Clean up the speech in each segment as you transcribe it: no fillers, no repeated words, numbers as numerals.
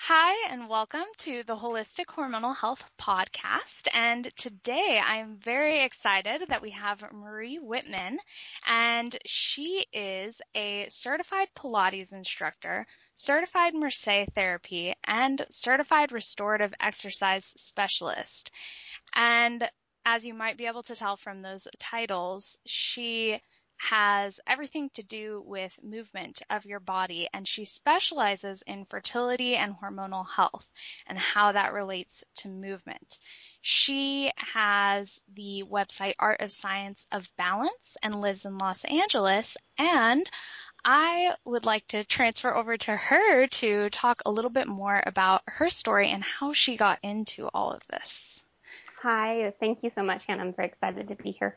Hi, and welcome to the Holistic Hormonal Health Podcast. And today I'm very excited that we have Marie Whitman, and she is a certified Pilates instructor, certified Marseille therapy, and certified restorative exercise specialist. And as you might be able to tell from those titles, she has everything to do with movement of your body, and she specializes in fertility and hormonal health and how that relates to movement. She has the website Art of Science of Balance and lives in Los Angeles, and I would like to transfer over to her to talk a little bit more about her story and how she got into all of this. Hi, thank you so much, Hannah. I'm very excited to be here.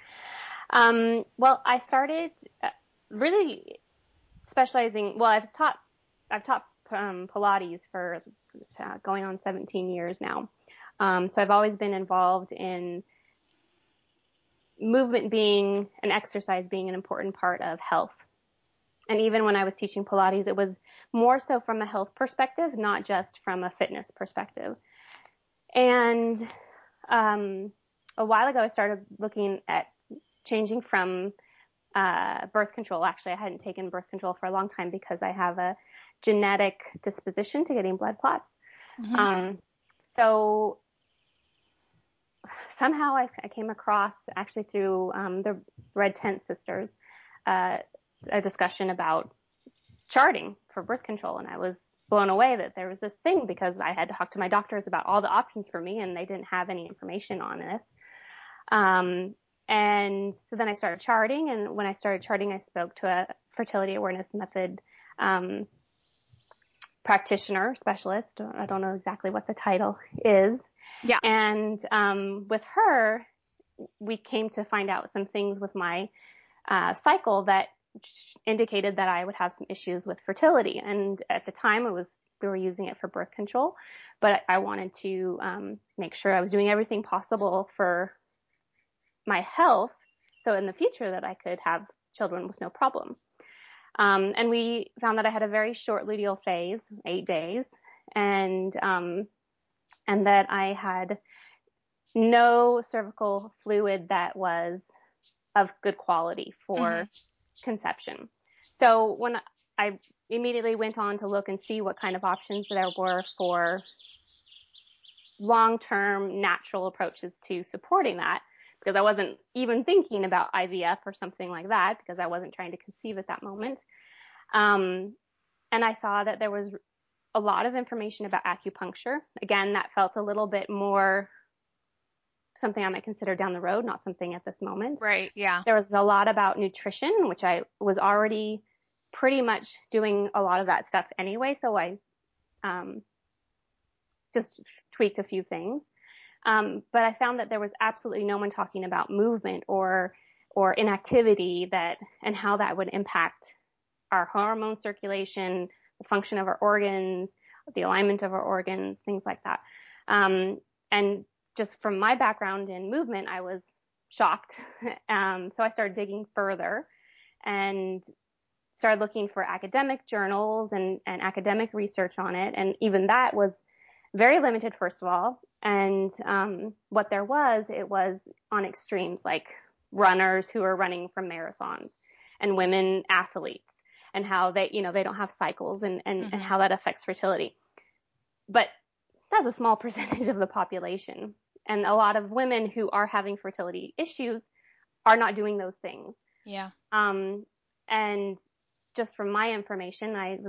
I started really specializing. Well, I've taught Pilates for going on 17 years now. So I've always been involved in movement being and exercise being an important part of health. And even when I was teaching Pilates, it was more so from a health perspective, not just from a fitness perspective. And a while ago, I started looking at changing from birth control. Actually, I hadn't taken birth control for a long time because I have a genetic disposition to getting blood clots. Mm-hmm. So somehow I came across, actually through the Red Tent Sisters, a discussion about charting for birth control. And I was blown away that there was this thing because I had talked to my doctors about all the options for me and they didn't have any information on this. And so then I started charting, and when I started charting, I spoke to a fertility awareness method practitioner, specialist. I don't know exactly what the title is. Yeah. And with her, we came to find out some things with my cycle that indicated that I would have some issues with fertility. And at the time, we were using it for birth control, but I wanted to make sure I was doing everything possible for my health, so in the future that I could have children with no problem. And we found that I had a very short luteal phase, 8 days, and that I had no cervical fluid that was of good quality for conception. So when I immediately went on to look and see what kind of options there were for long-term natural approaches to supporting that, because I wasn't even thinking about IVF or something like that because I wasn't trying to conceive at that moment. And I saw that there was a lot of information about acupuncture. Again, that felt a little bit more something I might consider down the road, not something at this moment. Right, yeah. There was a lot about nutrition, which I was already pretty much doing a lot of that stuff anyway. So I just tweaked a few things. But I found that there was absolutely no one talking about movement or inactivity and how that would impact our hormone circulation, the function of our organs, the alignment of our organs, things like that. And just from my background in movement, I was shocked. So I started digging further and started looking for academic journals and academic research on it. And even that was very limited, first of all. And what there was, it was on extremes, like runners who are running from marathons and women athletes, and how they don't have cycles and how that affects fertility. But that's a small percentage of the population. And a lot of women who are having fertility issues are not doing those things. Yeah. And just from my information, I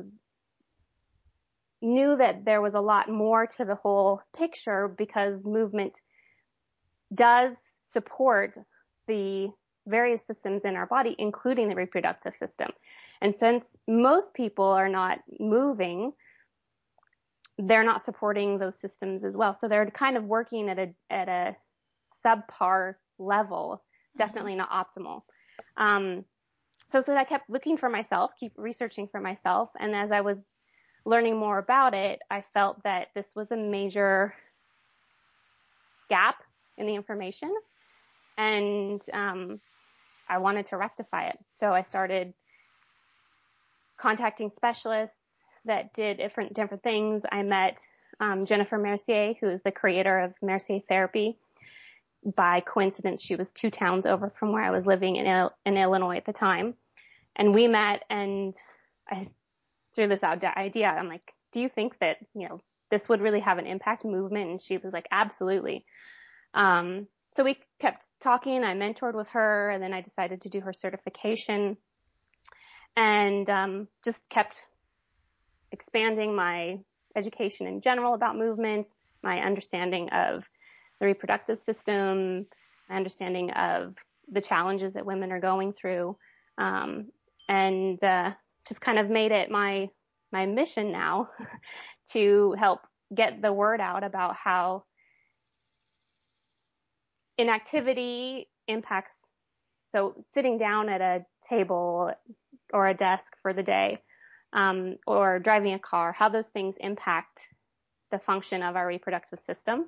knew that there was a lot more to the whole picture because movement does support the various systems in our body, including the reproductive system. And since most people are not moving, they're not supporting those systems as well. So they're kind of working at a subpar level, definitely not optimal. So I kept looking for myself, keep researching for myself. And as I was learning more about it, I felt that this was a major gap in the information, and I wanted to rectify it. So I started contacting specialists, that did different things. I met Jennifer Mercier, who is the creator of Mercier Therapy. By coincidence, she was 2 towns over from where I was living in Illinois at the time. And we met, and I threw this idea. I'm like, do you think that, this would really have an impact, movement? And she was like, absolutely. So we kept talking. I mentored with her, and then I decided to do her certification, and just kept expanding my education in general about movement, my understanding of the reproductive system, my understanding of the challenges that women are going through, and just kind of made it my mission now to help get the word out about how inactivity impacts. So sitting down at a table or a desk for the day, or driving a car, how those things impact the function of our reproductive system,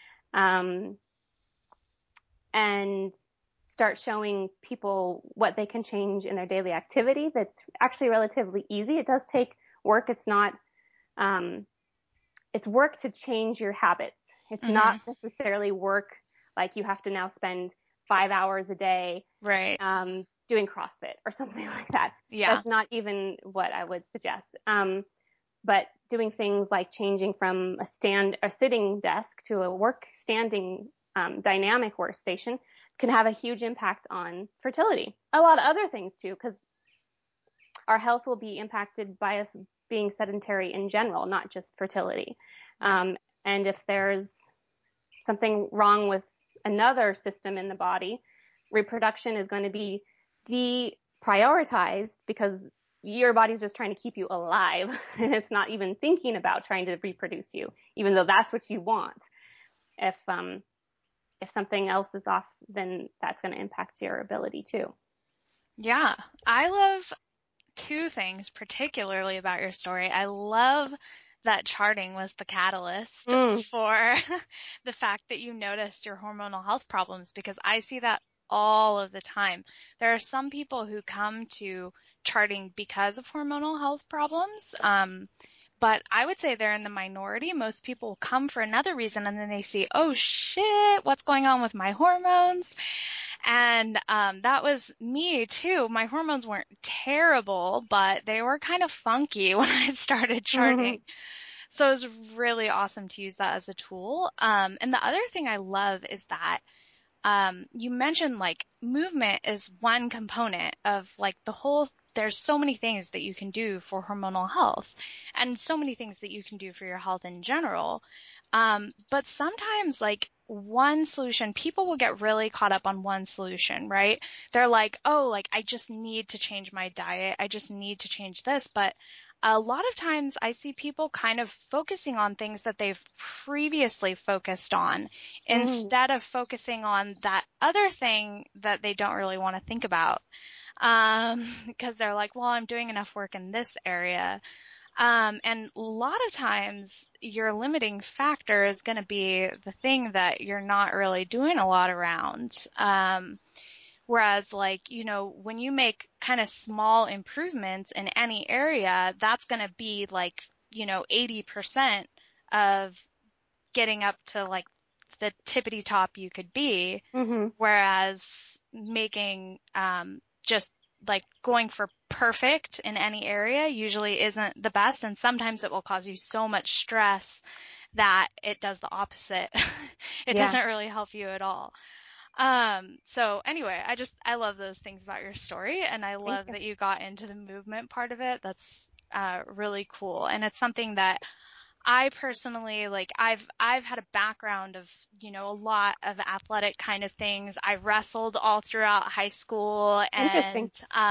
and start showing people what they can change in their daily activity. That's actually relatively easy. It does take work. It's not, it's work to change your habits. It's not necessarily work like you have to now spend 5 hours a day, right, doing CrossFit or something like that. Yeah. That's not even what I would suggest. But doing things like changing from a sitting desk to a standing dynamic workstation can have a huge impact on fertility. A lot of other things too, because our health will be impacted by us being sedentary in general, not just fertility. And if there's something wrong with another system in the body, reproduction is going to be deprioritized because your body's just trying to keep you alive, and it's not even thinking about trying to reproduce you, even though that's what you want. If something else is off, then that's going to impact your ability too. Yeah, I love 2 things particularly about your story. I love that charting was the catalyst for the fact that you noticed your hormonal health problems, because I see that all of the time. There are some people who come to charting because of hormonal health problems, but I would say they're in the minority. Most people come for another reason, and then they see, oh shit, what's going on with my hormones? And that was me too. My hormones weren't terrible, but they were kind of funky when I started charting. So it was really awesome to use that as a tool. And the other thing I love is that you mentioned like movement is one component of like the whole. There's so many things that you can do for hormonal health, and so many things that you can do for your health in general. But sometimes like one solution, people will get really caught up on one solution, right? They're like, oh, like I just need to change my diet. I just need to change this. But a lot of times I see people kind of focusing on things that they've previously focused on instead of focusing on that other thing that they don't really want to think about. Because they're like, well, I'm doing enough work in this area. And a lot of times your limiting factor is going to be the thing that you're not really doing a lot around. Whereas like, when you make kind of small improvements in any area, that's going to be like, 80% of getting up to like the tippity top you could be. Whereas making, just like going for perfect in any area usually isn't the best. And sometimes it will cause you so much stress that it does the opposite. It doesn't really help you at all. So anyway, I love those things about your story, and I love that you got into the movement part of it. That's really cool. And it's something that I personally, like, I've had a background of, a lot of athletic kind of things. I wrestled all throughout high school, and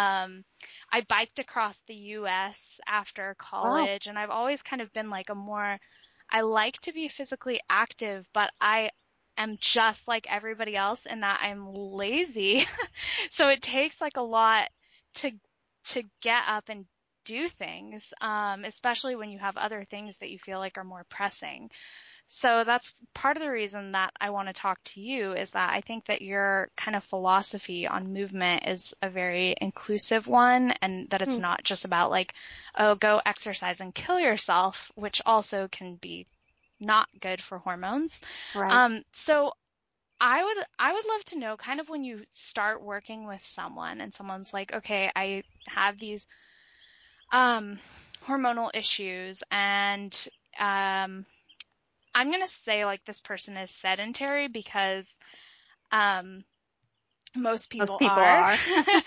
I biked across the U.S. after college. Wow. And I've always kind of been like I like to be physically active, but I am just like everybody else in that I'm lazy. So it takes like a lot to get up and do things, especially when you have other things that you feel like are more pressing. So that's part of the reason that I want to talk to you is that I think that your kind of philosophy on movement is a very inclusive one and that it's Hmm. not just about like, oh, go exercise and kill yourself, which also can be not good for hormones. Right. So I would love to know kind of when you start working with someone and someone's like, okay, I have these um hormonal issues and um I'm gonna say like this person is sedentary because um most Most people people are. are.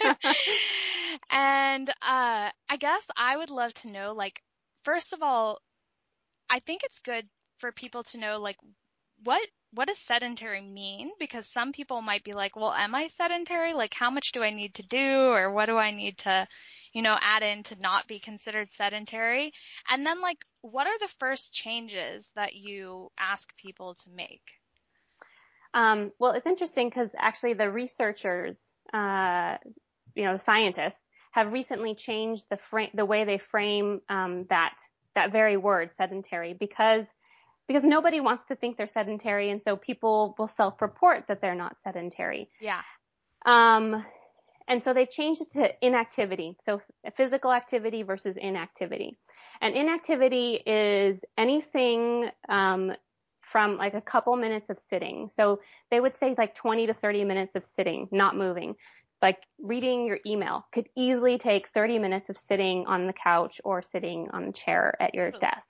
And I guess I would love to know like first of all, I think it's good for people to know like what what does sedentary mean? Because some people might be like, well, am I sedentary? Like how much do I need to do or what do I need to, add in to not be considered sedentary? And then like what are the first changes that you ask people to make? Well, it's interesting because actually the researchers, the scientists, have recently changed the way they frame that very word, sedentary, because nobody wants to think they're sedentary, and so people will self-report that they're not sedentary. Yeah. Um, and so they've changed it to inactivity, so physical activity versus inactivity. And inactivity is anything from like a couple minutes of sitting. So they would say like 20 to 30 minutes of sitting, not moving. Like reading your email could easily take 30 minutes of sitting on the couch or sitting on the chair at your Totally. desk.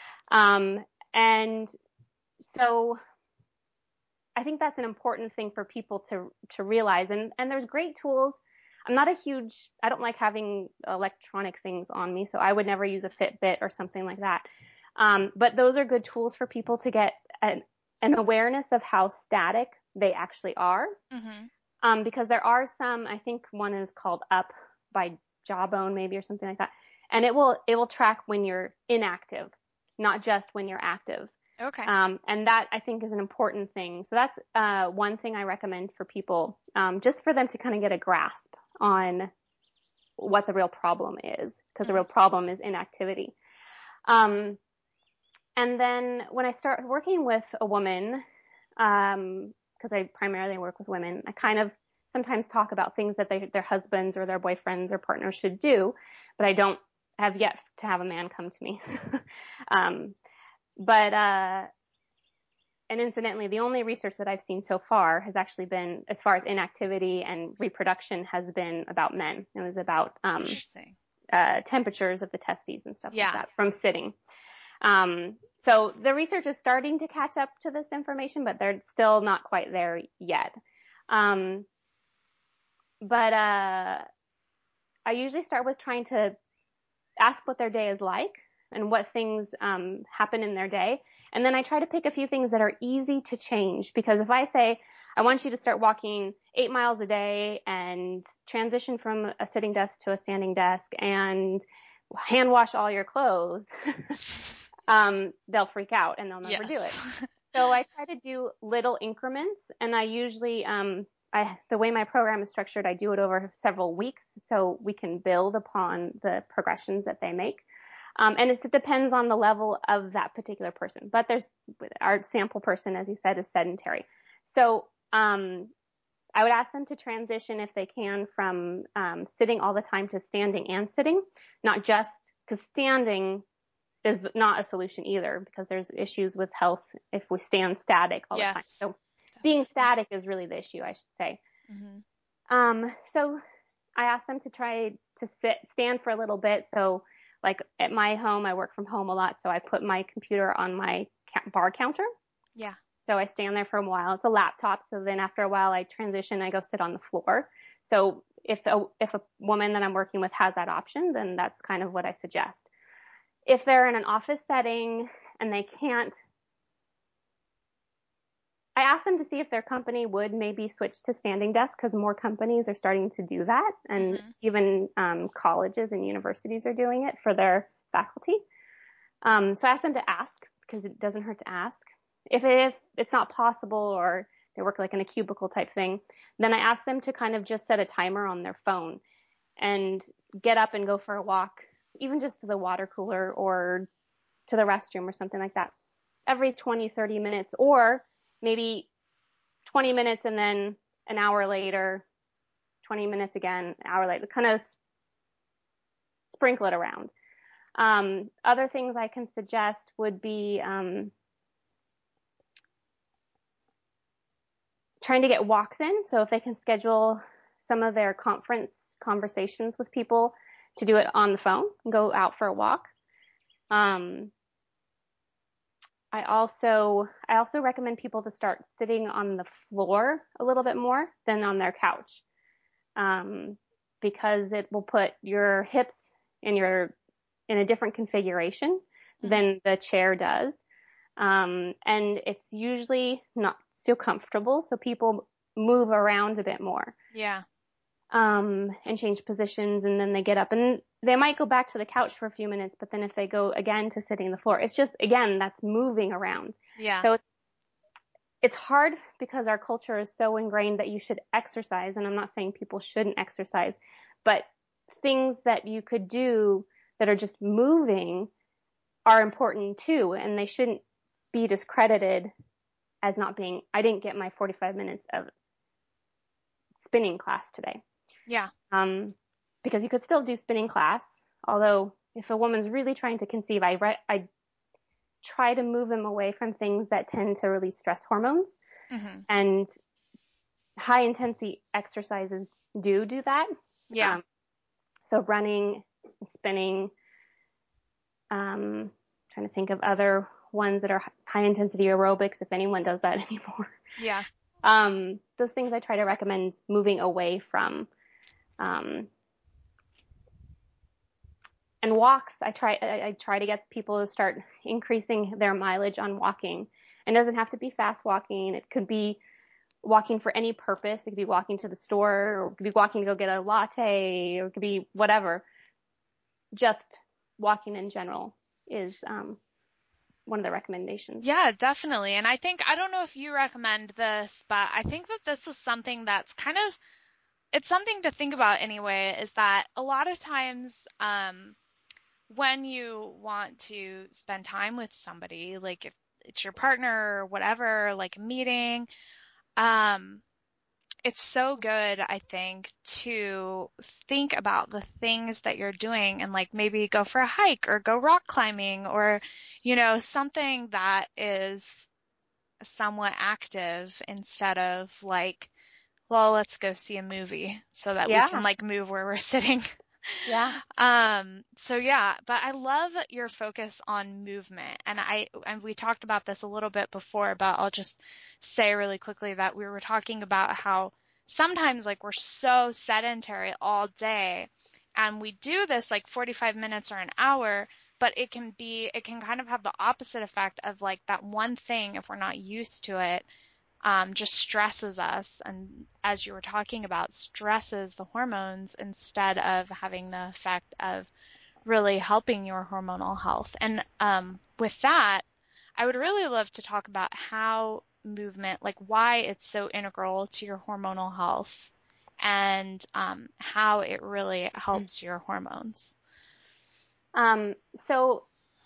And so I think that's an important thing for people to realize. And there's great tools. I don't like having electronic things on me, so I would never use a Fitbit or something like that. But those are good tools for people to get an awareness of how static they actually are. Mm-hmm. Because there are some, I think one is called Up by Jawbone maybe or something like that. And it will track when you're inactive, not just when you're active. Okay. And that I think is an important thing. So that's one thing I recommend for people, just for them to kind of get a grasp on what the real problem is, because the real problem is inactivity. Um, and then when I start working with a woman, because I primarily work with women, I kind of sometimes talk about things that their husbands or their boyfriends or partners should do, but I don't have yet to have a man come to me. um, but and incidentally, the only research that I've seen so far has actually been, as far as inactivity and reproduction, has been about men. It was about Interesting. temperatures of the testes and stuff like Yeah. that from sitting. So the research is starting to catch up to this information, but they're still not quite there yet. But I usually start with trying to ask what their day is like and what things happen in their day. And then I try to pick a few things that are easy to change, because if I say, I want you to start walking 8 miles a day and transition from a sitting desk to a standing desk and hand wash all your clothes, they'll freak out and they'll never do it. So I try to do little increments, and I usually, the way my program is structured, I do it over several weeks so we can build upon the progressions that they make. And it depends on the level of that particular person. But our sample person, as you said, is sedentary. So I would ask them to transition, if they can, from sitting all the time to standing and sitting, not just because standing is not a solution either, because there's issues with health if we stand static all the time. So being static is really the issue, I should say. Mm-hmm. So I asked them to try to stand for a little bit. So like at my home, I work from home a lot. So I put my computer on my bar counter. Yeah. So I stand there for a while. It's a laptop. So then after a while I transition, I go sit on the floor. So if a woman that I'm working with has that option, then that's kind of what I suggest. If they're in an office setting and they can't, I ask them to see if their company would maybe switch to standing desks, because more companies are starting to do that. And even colleges and universities are doing it for their faculty. So I ask them to ask, because it doesn't hurt to ask. If it's not possible, or they work like in a cubicle type thing, then I ask them to kind of just set a timer on their phone and get up and go for a walk, even just to the water cooler or to the restroom or something like that, every 20, 30 minutes, or maybe 20 minutes and then an hour later, 20 minutes again, an hour later, kind of sprinkle it around. Other things I can suggest would be trying to get walks in. So if they can schedule some of their conference conversations with people to do it on the phone and go out for a walk. I also recommend people to start sitting on the floor a little bit more than on their couch, because it will put your hips in a different configuration than the chair does. And it's usually not so comfortable, so people move around a bit more. Yeah. And change positions, and then they get up and they might go back to the couch for a few minutes, but then if they go again to sitting on the floor, it's just, again, that's moving around. Yeah. So it's hard because our culture is so ingrained that you should exercise, and I'm not saying people shouldn't exercise, but things that you could do that are just moving are important too, and they shouldn't be discredited as not being, I didn't get my 45 minutes of spinning class today. Yeah. Because you could still do spinning class, although if a woman's really trying to conceive, I try to move them away from things that tend to release stress hormones. Mm-hmm. And high intensity exercises do that. Yeah. So running, spinning, trying to think of other ones that are high intensity aerobics, if anyone does that anymore. Yeah. Those things I try to recommend moving away from. And walks, I try to get people to start increasing their mileage on walking. It doesn't have to be fast walking. It could be walking for any purpose. It could be walking to the store, or it could be walking to go get a latte, or it could be whatever. Just walking in general is one of the recommendations. Yeah, definitely. And I don't know if you recommend this, but I think that this is something that's it's something to think about anyway, is that a lot of times when you want to spend time with somebody, like if it's your partner or whatever, like a meeting, it's so good, I think, to think about the things that you're doing and like maybe go for a hike or go rock climbing, or, something that is somewhat active instead of like, well, let's go see a movie so that we can like move where we're sitting. Yeah. So yeah, but I love your focus on movement. And we talked about this a little bit before, but I'll just say really quickly that we were talking about how sometimes like we're so sedentary all day, and we do this like 45 minutes or an hour, but it can kind of have the opposite effect of like that one thing, if we're not used to it, just stresses us, and as you were talking about, stresses the hormones instead of having the effect of really helping your hormonal health. And with that, I would really love to talk about how movement, like why it's so integral to your hormonal health, and how it really helps your hormones. So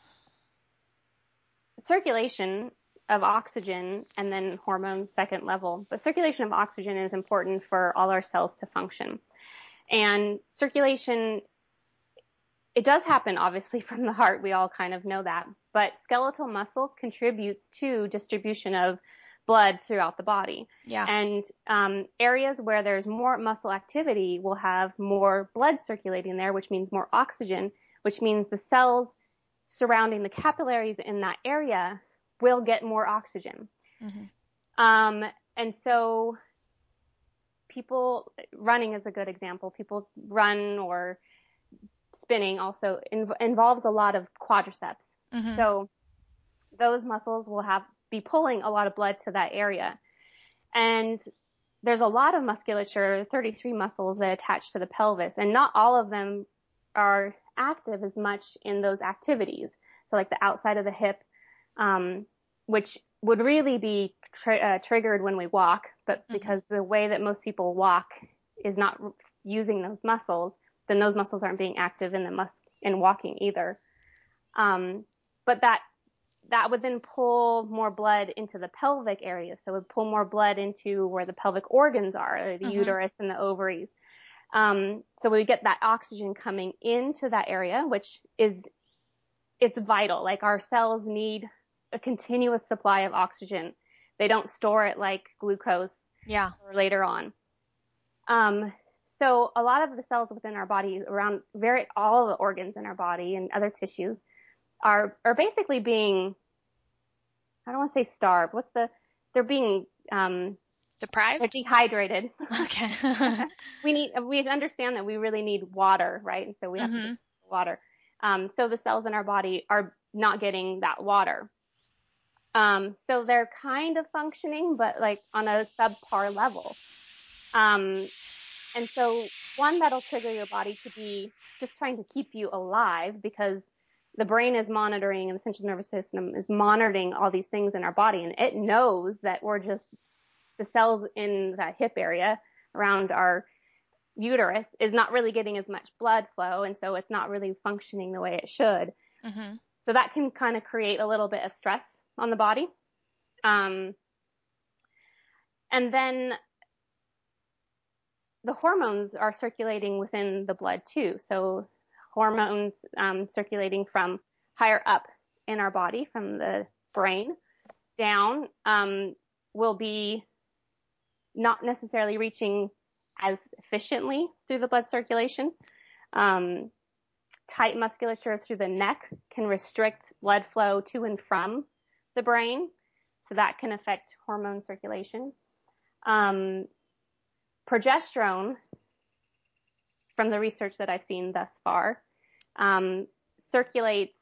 circulation of oxygen, and then hormones second level, but circulation of oxygen is important for all our cells to function. And circulation, it does happen obviously from the heart, we all kind of know that, but skeletal muscle contributes to distribution of blood throughout the body. Yeah. And areas where there's more muscle activity will have more blood circulating there, which means more oxygen, which means the cells surrounding the capillaries in that area will get more oxygen. Mm-hmm. And so people, running is a good example. People run, or spinning also involves a lot of quadriceps. Mm-hmm. So those muscles will be pulling a lot of blood to that area. And there's a lot of musculature, 33 muscles that attach to the pelvis, and not all of them are active as much in those activities. So like the outside of the hip, which would really be triggered when we walk, but because the way that most people walk is not using those muscles, then those muscles aren't being active in walking either. But that that would then pull more blood into the pelvic area. So it would pull more blood into where the pelvic organs are, the Mm-hmm. uterus and the ovaries. So we get that oxygen coming into that area, which it's vital. Like our cells need a continuous supply of oxygen. They don't store it like glucose Yeah. for later on. So a lot of the cells within our body, around all the organs in our body and other tissues, are basically being, I don't want to say starved. They're being, Deprived? they're dehydrated. Okay. We understand that we really need water, right? And so we have to Mm-hmm. get water. So the cells in our body are not getting that water. So they're kind of functioning, but like on a subpar level. And so one, that'll trigger your body to be just trying to keep you alive, because the brain is monitoring and the central nervous system is monitoring all these things in our body. And it knows that the cells in that hip area around our uterus is not really getting as much blood flow. And so it's not really functioning the way it should. Mm-hmm. So that can kind of create a little bit of stress on the body. And then the hormones are circulating within the blood too. So hormones circulating from higher up in our body, from the brain down, will be not necessarily reaching as efficiently through the blood circulation. Tight musculature through the neck can restrict blood flow to and from the brain. So that can affect hormone circulation. Progesterone, from the research that I've seen thus far, circulates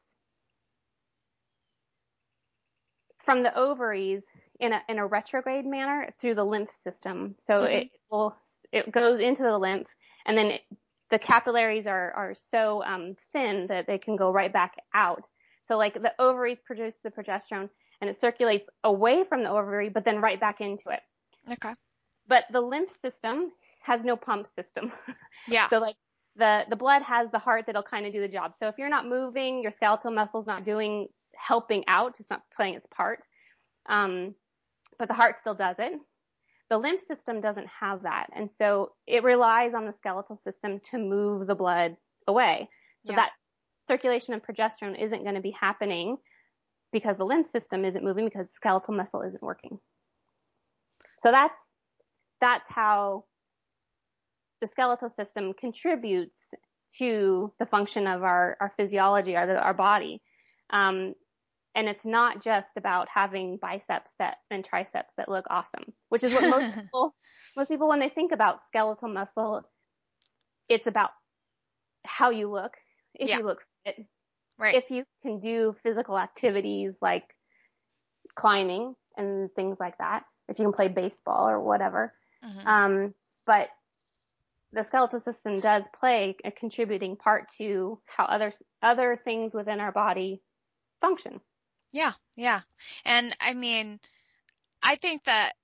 from the ovaries in a retrograde manner through the lymph system. So it goes into the lymph, and then the capillaries are so thin that they can go right back out. So like the ovaries produce the progesterone, and it circulates away from the ovary, but then right back into it. Okay. But the lymph system has no pump system. Yeah. So like the blood has the heart that'll kind of do the job. So if you're not moving, your skeletal muscle's not helping out, it's not playing its part. But the heart still does it. The lymph system doesn't have that. And so it relies on the skeletal system to move the blood away. So that circulation of progesterone isn't going to be happening because the lymph system isn't moving, because the skeletal muscle isn't working. So that's how the skeletal system contributes to the function of our physiology, our body. And it's not just about having biceps and triceps that look awesome, which is what most people, when they think about skeletal muscle, it's about how you look. If you look fit, Right. if you can do physical activities like climbing and things like that, if you can play baseball or whatever. Mm-hmm. But the skeletal system does play a contributing part to how other things within our body function. Yeah, yeah. And I mean, I think that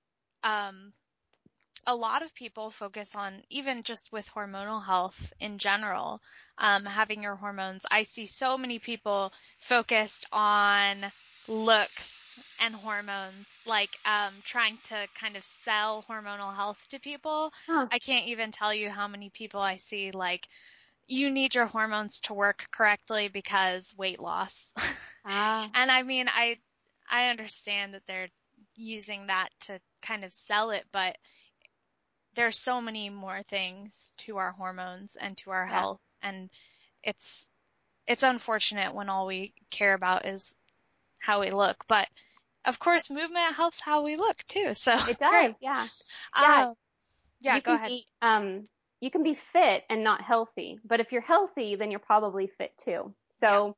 a lot of people focus on, even just with hormonal health in general, having your hormones. I see so many people focused on looks and hormones, like trying to kind of sell hormonal health to people. Huh. I can't even tell you how many people I see like, you need your hormones to work correctly because weight loss. And I mean, I understand that they're using that to kind of sell it, but there's so many more things to our hormones and to our health, and it's unfortunate when all we care about is how we look. But of course, movement helps how we look too. So it does. Great. Yeah. Go ahead. You can be fit and not healthy, but if you're healthy, then you're probably fit too. So,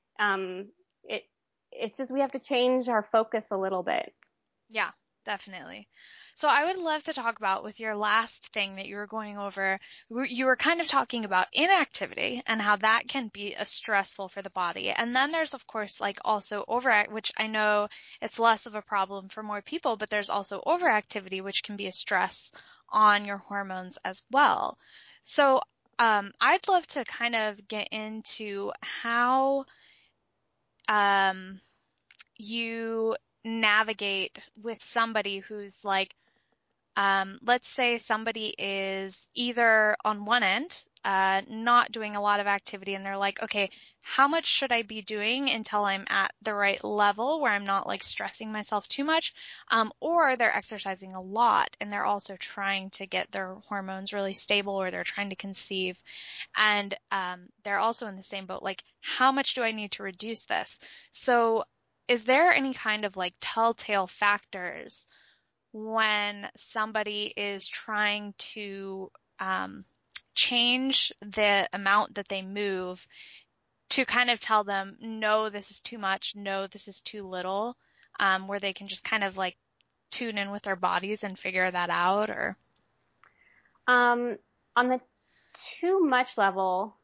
it's just, we have to change our focus a little bit. Yeah, definitely. So I would love to talk about, with your last thing that you were going over, you were kind of talking about inactivity and how that can be stressful for the body. And then there's, of course, like also which I know it's less of a problem for more people, but there's also overactivity, which can be a stress on your hormones as well. So I'd love to kind of get into how you navigate with somebody who's like, let's say somebody is either on one end, not doing a lot of activity, and they're like, okay, how much should I be doing until I'm at the right level where I'm not like stressing myself too much? Or they're exercising a lot and they're also trying to get their hormones really stable, or they're trying to conceive. And they're also in the same boat, like, how much do I need to reduce this? So is there any kind of like telltale factors when somebody is trying to change the amount that they move, to kind of tell them, no, this is too much, no, this is too little, where they can just kind of like tune in with their bodies and figure that out? Or On the too much level,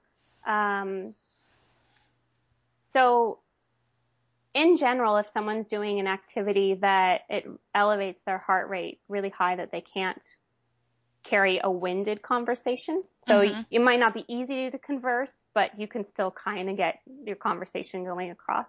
so in general, if someone's doing an activity that it elevates their heart rate really high, that they can't carry a winded conversation. So it might not be easy to converse, but you can still kind of get your conversation going across.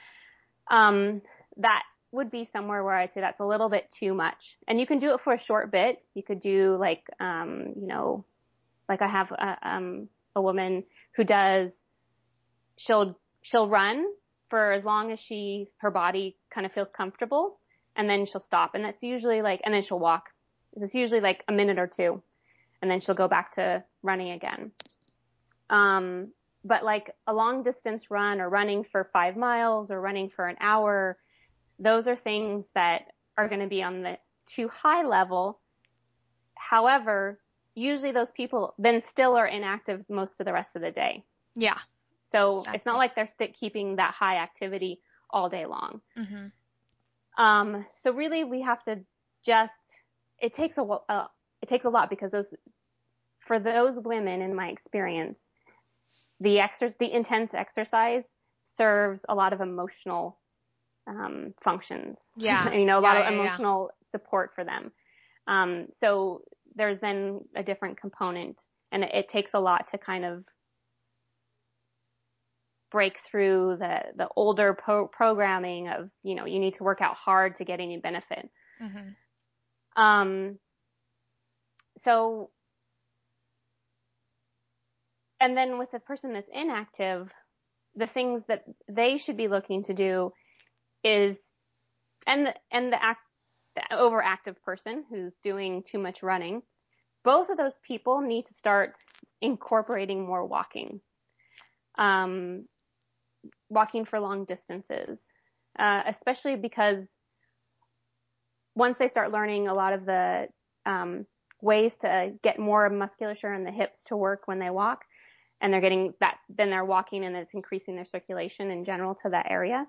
That would be somewhere where I'd say that's a little bit too much. And you can do it for a short bit. You could do like, like I have a woman who she'll run for as long as her body kind of feels comfortable, and then she'll stop. And that's usually like, and then she'll walk. It's usually like a minute or two, and then she'll go back to running again. But like a long distance run, or running for 5 miles, or running for an hour, those are things that are going to be on the too high level. However, usually those people then still are inactive most of the rest of the day. Yeah. So exactly. It's not like they're keeping that high activity all day long. So really we have to it takes a lot, because for those women, in my experience, the intense exercise serves a lot of emotional functions. Yeah. A lot of emotional support for them. So there's then a different component, and it takes a lot to kind of break through the older programming of, you need to work out hard to get any benefit. So, and then with the person that's inactive, the things that they should be looking to do is, and the overactive person who's doing too much running, both of those people need to start incorporating more walking. Walking for long distances, especially because once they start learning a lot of the ways to get more musculature in the hips to work when they walk, and they're getting that, then they're walking and it's increasing their circulation in general to that area.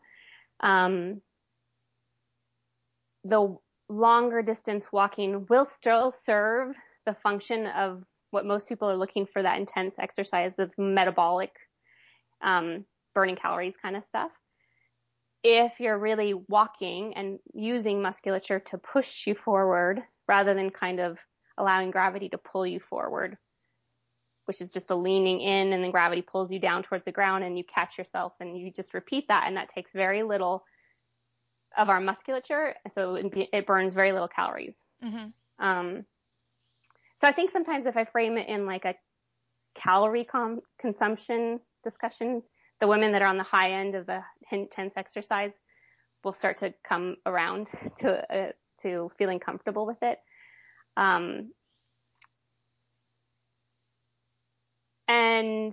The longer distance walking will still serve the function of what most people are looking for, that intense exercise of metabolic, burning calories kind of stuff. If you're really walking and using musculature to push you forward rather than kind of allowing gravity to pull you forward, which is just a leaning in, and then gravity pulls you down towards the ground and you catch yourself, and you just repeat that, and that takes very little of our musculature, so it burns very little calories. So I think sometimes if I frame it in like a calorie consumption discussion, the women that are on the high end of the intense exercise will start to come around to feeling comfortable with it. And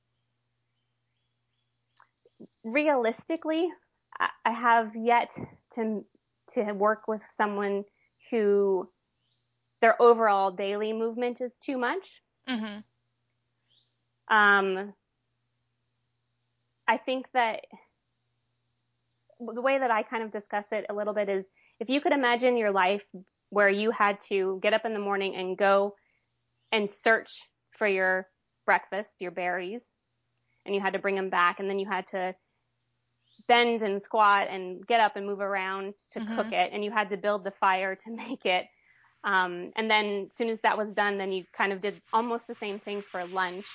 realistically, I have yet to work with someone who their overall daily movement is too much. I think that the way that I kind of discuss it a little bit is, if you could imagine your life where you had to get up in the morning and go and search for your breakfast, your berries, and you had to bring them back, and then you had to bend and squat and get up and move around to cook it, and you had to build the fire to make it. And then as soon as that was done, then you kind of did almost the same thing for lunch.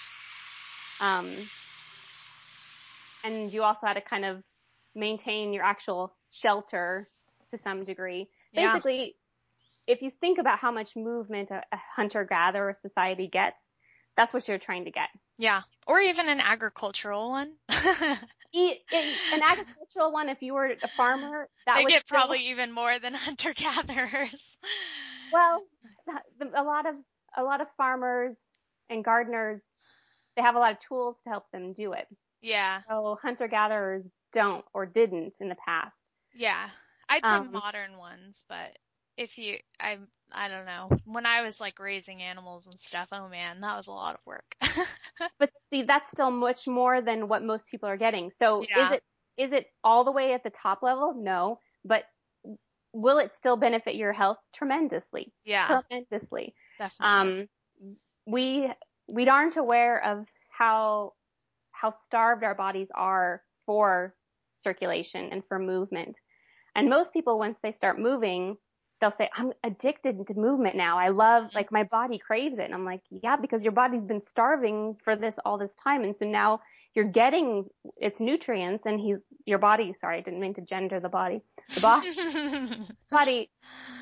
And you also had to kind of maintain your actual shelter to some degree. Yeah. Basically, if you think about how much movement a hunter-gatherer society gets, that's what you're trying to get. Yeah. Or even an agricultural one. An agricultural one, if you were a farmer, that They would get still, probably even more than hunter-gatherers. well, a lot of farmers and gardeners, they have a lot of tools to help them do it. Yeah. So hunter-gatherers don't or didn't in the past. Yeah. I'd say Um, modern ones, but I don't know. When I was like raising animals and stuff, oh man, that was a lot of work. but see, that's still much more than what most people are getting. So Yeah. is it all the way at the top level? No, but will it still benefit your health? Tremendously. Yeah, Tremendously. definitely. We aren't aware of how starved our bodies are for circulation and for movement. And most people, once they start moving, they'll say, I'm addicted to movement now. I love, Mhm. like, my body craves it. And I'm like, yeah, because your body's been starving for this all this time. And so now you're getting its nutrients and your body, sorry, I didn't mean to gender the body. The body,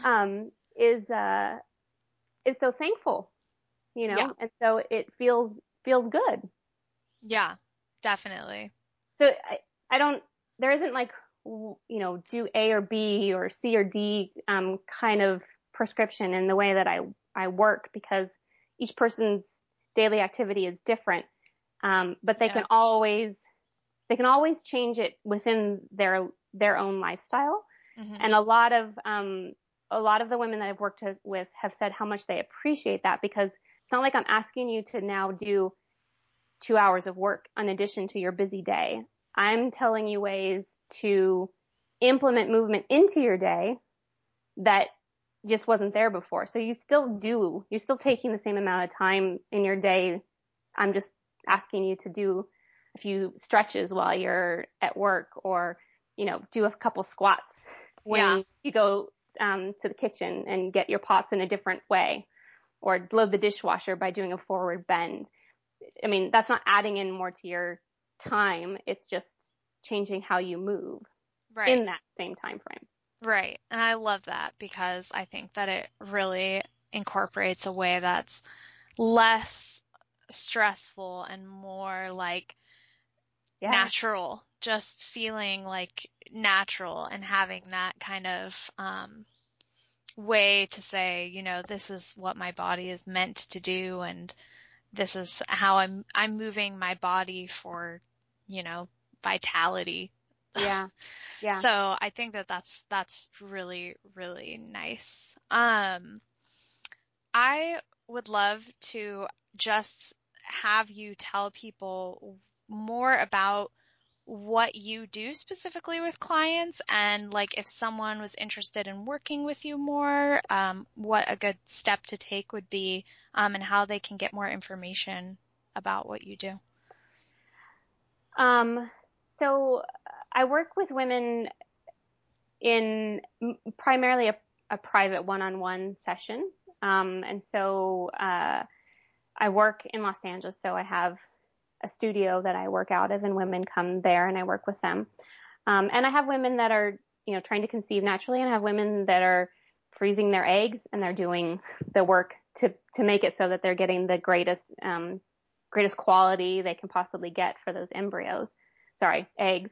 is so thankful, Yeah. and so it feels good. Yeah, definitely. So I don't, there isn't like, do A or B or C or D, kind of prescription in the way that I work, because each person's daily activity is different. But they Yeah. they can always change it within their own lifestyle. Hmm. And a lot of the women that I've worked with have said how much they appreciate that, because it's not like I'm asking you to now do 2 hours of work in addition to your busy day. I'm telling you ways to implement movement into your day that just wasn't there before. So you're still taking the same amount of time in your day. I'm just asking you to do a few stretches while you're at work, or, do a couple squats Yeah. when you go to the kitchen and get your pots in a different way, or load the dishwasher by doing a forward bend. I mean, that's not adding in more to your time. It's just changing how you move Right. in that same time frame. Right. And I love that because I think that it really incorporates a way that's less stressful and more like Yeah. natural, just feeling like natural and having that kind of way to say, this is what my body is meant to do, and this is how I'm moving my body for, vitality. Yeah. Yeah. So I think that that's really, really nice. I would love to just have you tell people more about what you do specifically with clients, and like if someone was interested in working with you more, what a good step to take would be, and how they can get more information about what you do. So I work with women in primarily a private one-on-one session. And so I work in Los Angeles, so I have a studio that I work out of, and women come there and I work with them. And I have women that are, trying to conceive naturally, and I have women that are freezing their eggs, and they're doing the work to make it so that they're getting the greatest quality they can possibly get for those eggs.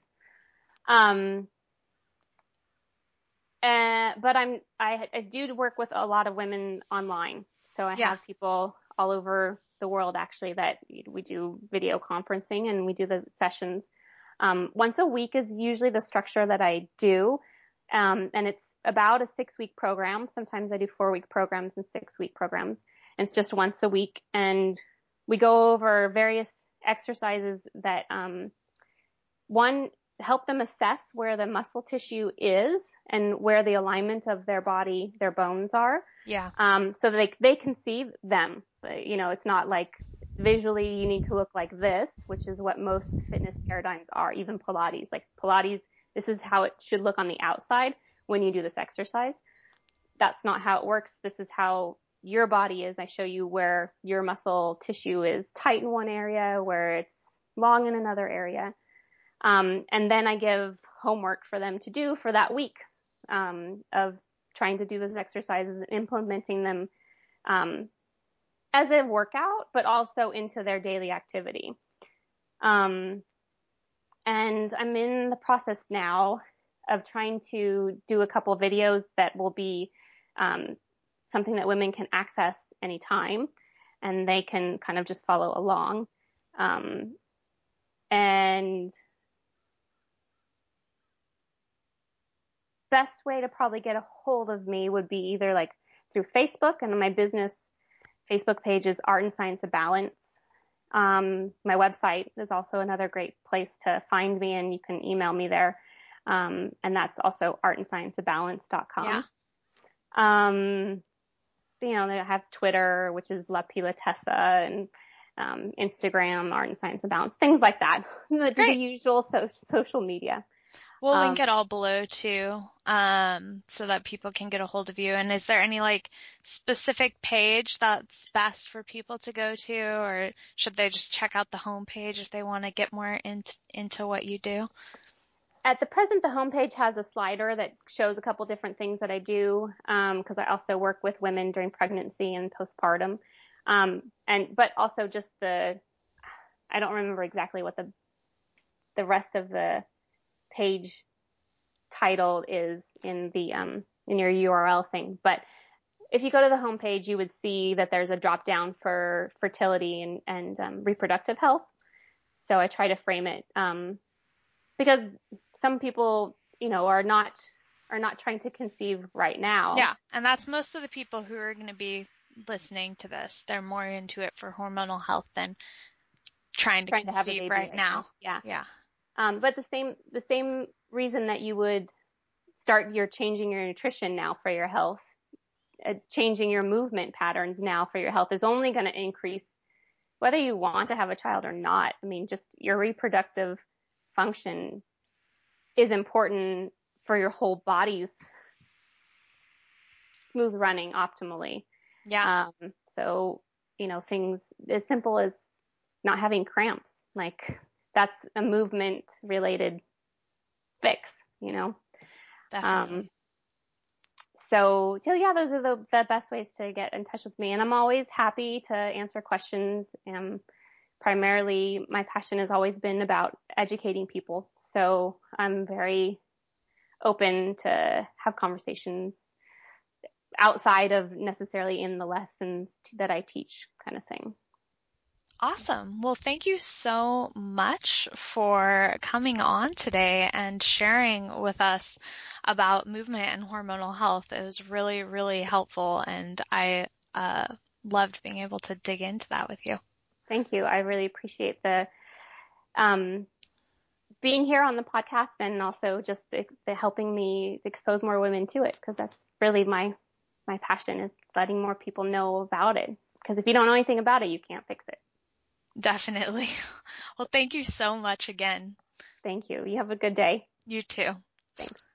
But I do work with a lot of women online. So I Yeah. have people all over the world, actually, that we do video conferencing and we do the sessions. Once a week is usually the structure that I do. And it's about a 6-week program. Sometimes I do 4-week programs and 6-week programs. And it's just once a week. And we go over various exercises that, one, help them assess where the muscle tissue is and where the alignment of their body, their bones are. Yeah. So that they can see them. It's not like visually you need to look like this, which is what most fitness paradigms are, even Pilates. Like Pilates, this is how it should look on the outside when you do this exercise. That's not how it works. This is how your body is. I show you where your muscle tissue is tight in one area, where it's long in another area. And then I give homework for them to do for that week, of trying to do those exercises and implementing them, as a workout, but also into their daily activity. And I'm in the process now of trying to do a couple of videos that will be, something that women can access anytime, and they can kind of just follow along. And best way to probably get a hold of me would be either like through Facebook, and my business Facebook page is Art and Science of Balance. My website is also another great place to find me, and you can email me there. And that's also artandscienceofbalance.com. Yeah. I have Twitter, which is La Pilatessa, and Instagram, Art and Science of Balance, things like that. The usual social media. We'll link it all below too, so that people can get a hold of you. And is there any like specific page that's best for people to go to, or should they just check out the homepage if they want to get more into what you do? At the present, the homepage has a slider that shows a couple different things that I do, because I also work with women during pregnancy and postpartum, but also just I don't remember exactly what the rest of the page title is in your URL thing. But if you go to the homepage, you would see that there's a drop down for fertility and reproductive health. So I try to frame it, because some people, are not trying to conceive right now. Yeah, and that's most of the people who are going to be listening to this. They're more into it for hormonal health than trying to conceive right now. Yeah. Yeah. But the same reason that you would start changing your nutrition now for your health, changing your movement patterns now for your health is only going to increase whether you want to have a child or not. I mean, just your reproductive function is important for your whole body's smooth running optimally. Yeah. So, things as simple as not having cramps, like that's a movement related fix, Definitely. So yeah, those are the best ways to get in touch with me. And I'm always happy to answer questions. Primarily my passion has always been about educating people. So I'm very open to have conversations outside of necessarily in the lessons that I teach, kind of thing. Awesome. Well, thank you so much for coming on today and sharing with us about movement and hormonal health. It was really, really helpful, and I loved being able to dig into that with you. Thank you. I really appreciate the being here on the podcast, and also just the helping me expose more women to it, because that's really my passion, is letting more people know about it. Because if you don't know anything about it, you can't fix it. Definitely. Well, thank you so much again. Thank you. You have a good day. You too. Thanks.